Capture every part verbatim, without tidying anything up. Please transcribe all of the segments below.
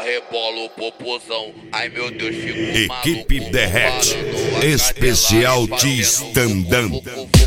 Ela rebola o popozão, ai meu Deus, fico maluco. Equipe Derrete, especial de stand-up.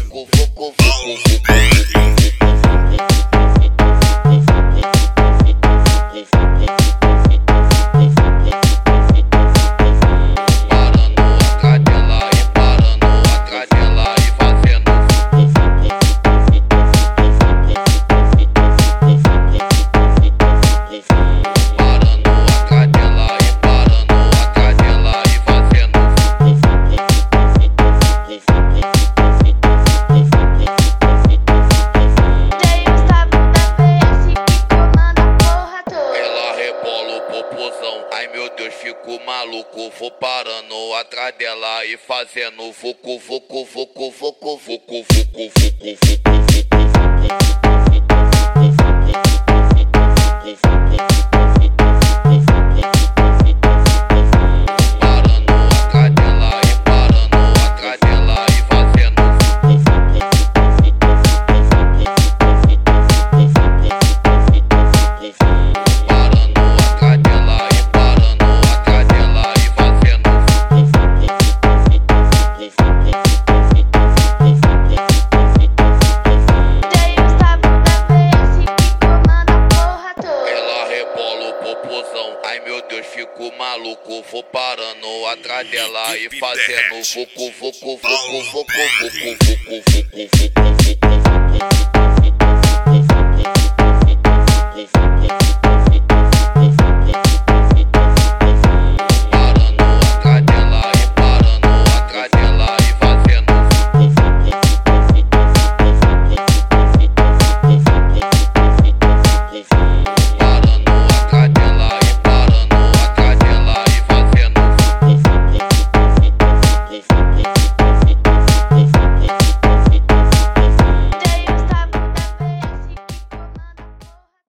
Ai meu Deus, fico maluco, vou parando atrás dela e fazendo vucu, vucu, vucu, vucu, vucu, vucu, vucu, vucu. Ai meu Deus, fico maluco, vou parando atrás dela e fazendo vucu, vucu, vucu, vucu, vucu, vucu, vucu, vucu, vucu.